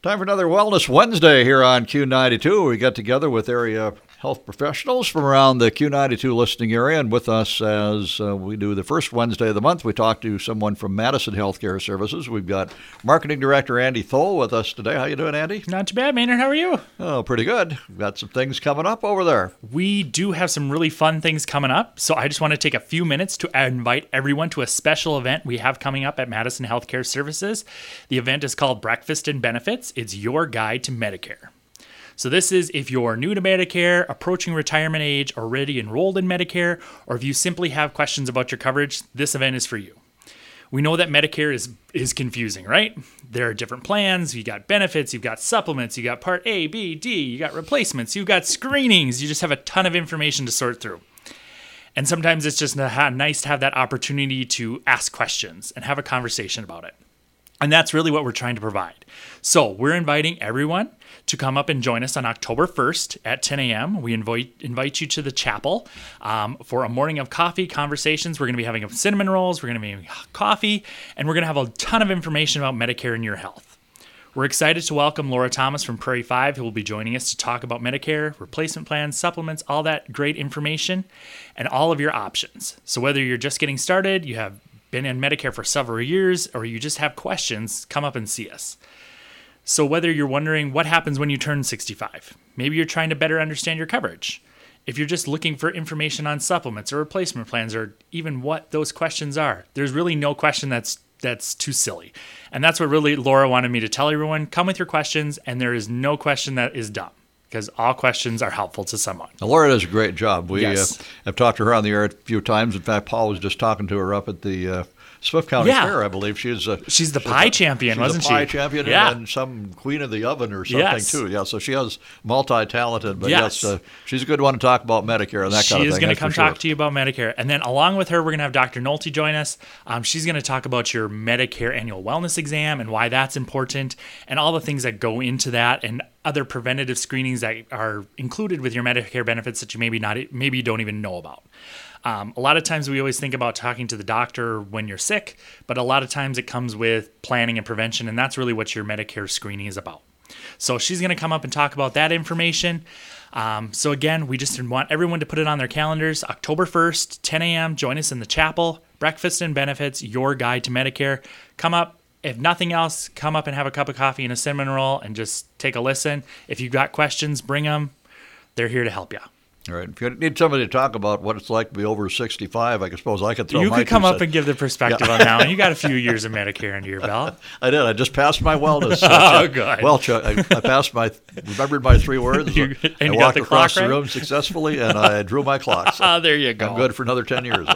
Time for another Wellness Wednesday here on Q92. We got together with area health professionals from around the Q92 listening area, and with us as we do the first Wednesday of the month, we talk to someone from Madison Healthcare Services. We've got Marketing Director Andy Thole with us today. How you doing, Andy? Not too bad, Maynard. How are you? Oh, pretty good. We've got some things coming up over there. We do have some really fun things coming up, so I just want to take a few minutes to invite everyone to a special event we have coming up at Madison Healthcare Services. The event is called Breakfast and Benefits. It's your guide to Medicare. So this is if you're new to Medicare, approaching retirement age, already enrolled in Medicare, or if you simply have questions about your coverage, this event is for you. We know that Medicare is confusing, right? There are different plans. You got benefits, you've got supplements, you got Part A, B, D, you got replacements, you've got screenings. You just have a ton of information to sort through. And sometimes it's just nice to have that opportunity to ask questions and have a conversation about it. And that's really what we're trying to provide. So we're inviting everyone to come up and join us on October 1st at 10 a.m. We invite you to the chapel for a morning of coffee conversations. We're going to be having cinnamon rolls. We're going to be having coffee. And we're going to have a ton of information about Medicare and your health. We're excited to welcome Laura Thomas from Prairie 5, who will be joining us to talk about Medicare, replacement plans, supplements, all that great information, and all of your options. So whether you're just getting started, you have been in Medicare for several years, or you just have questions, come up and see us. So whether you're wondering what happens when you turn 65, maybe you're trying to better understand your coverage. If you're just looking for information on supplements or replacement plans, or even what those questions are, there's really no question that's too silly. And that's what really Laura wanted me to tell everyone. Come with your questions, and there is no question that is dumb, because all questions are helpful to someone. Now, Laura does a great job. We Yes. have talked to her on the air a few times. In fact, Paul was just talking to her up at the Swift County Fair, I believe. She's the pie champion, wasn't she? She's the pie champion, Yeah. and some queen of the oven or something, Yes. too. Yeah, so she has multi-talented, but Yes. she's a good one to talk about Medicare and that kind of thing. She is going to that's come for sure. talk to you about Medicare. And then along with her, we're going to have Dr. Nolte join us. She's going to talk about your Medicare annual wellness exam and why that's important and all the things that go into that and other preventative screenings that are included with your Medicare benefits that you maybe you don't even know about. A lot of times we always think about talking to the doctor when you're sick, but a lot of times it comes with planning and prevention, and that's really what your Medicare screening is about. So she's going to come up and talk about that information. So again, we just want everyone to put it on their calendars. October 1st, 10 a.m., join us in the chapel. Breakfast and Benefits, your guide to Medicare. Come up. If nothing else, come up and have a cup of coffee and a cinnamon roll and just take a listen. If you've got questions, bring them. They're here to help you. All right. If you need somebody to talk about what it's like to be over 65, I suppose I could throw You my could come two up cents. and give the perspective on that one. You got a few years of Medicare under your belt. I did. I just passed my wellness. Oh, good. Well, Chuck, I passed remembered my 3 words. And you I got walked the across clock the right? room successfully, and I drew my clock. So There you go. I'm good for another 10 years.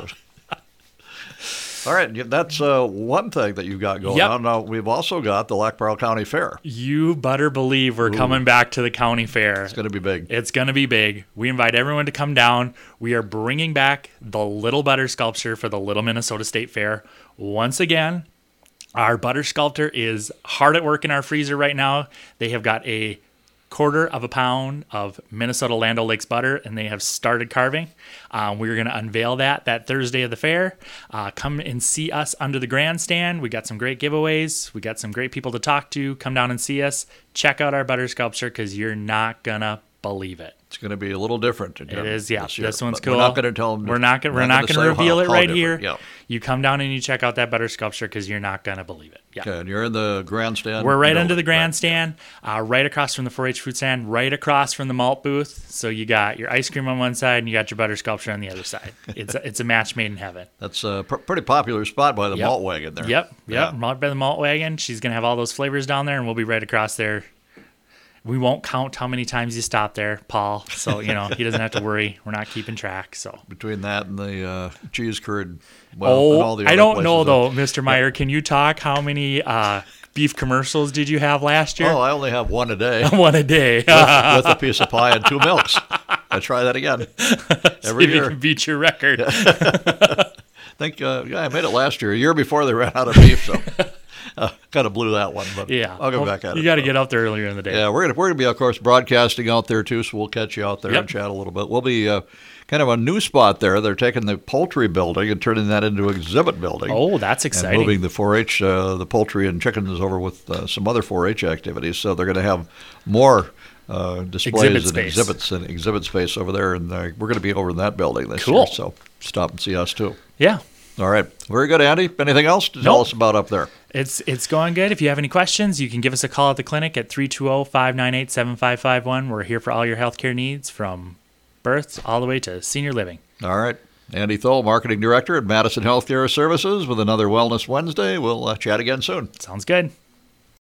All right. That's one thing that you've got going Yep. on. Now, we've also got the Lac Barrel County Fair. You better believe we're coming back to the county fair. It's going to be big. It's going to be big. We invite everyone to come down. We are bringing back the Little Butter Sculpture for the Little Minnesota State Fair. Once again, our butter sculptor is hard at work in our freezer right now. They have got a 1/4 of a pound of Minnesota Land O'Lakes butter, and they have started carving. We're going to unveil that Thursday of the fair. Come and see us under the grandstand. We got some great giveaways. We got some great people to talk to. Come down and see us. Check out our butter sculpture because you're not going to believe it. It's going to be a little different. It is, yeah. year. This one's But cool. We're not going to tell them. We're not going to say reveal it how right different. here. Yeah. You come down and you check out that butter sculpture because you're not going to believe it. Yeah. Okay, and you're in the grandstand. We're right No, under the right. grandstand, right across from the 4-H fruit stand, right across from the malt booth. So you got your ice cream on one side and you got your butter sculpture on the other side. It's a match made in heaven. That's a pretty popular spot by the Yep. malt wagon there. Yep. Yeah. Right by the malt wagon. She's going to have all those flavors down there, and we'll be right across there. We won't count how many times you stop there, Paul. So, he doesn't have to worry. We're not keeping track. So Between that and the cheese curd, and all the other I don't know, places though, Mr. Meyer. Can you talk? How many beef commercials did you have last year? Oh, I only have one a day One a day. with a piece of pie and 2 milks. I try that again every See if you year. can beat your record. I think I made it last year, a year before they ran out of beef. So Kind of blew that one, but Yeah. I'll go back at it. You got to get out there earlier in the day. Yeah, we're gonna be, of course, broadcasting out there too, so we'll catch you out there Yep. and chat a little bit. We'll be kind of a new spot there. They're taking the poultry building and turning that into an exhibit building. Oh, that's And exciting. moving the 4-H, the poultry and chickens over with some other 4-H activities. So they're going to have more displays and exhibit space over there, and we're going to be over in that building this Cool. year. So stop and see us too. Yeah. All right, very good, Andy. Anything else to tell Nope. us about up there? It's going good. If you have any questions, you can give us a call at the clinic at 320-598-7551. We're here for all your healthcare needs, from births all the way to senior living. All right. Andy Thole, Marketing Director at Madison Healthcare Services, with another Wellness Wednesday. We'll chat again soon. Sounds good.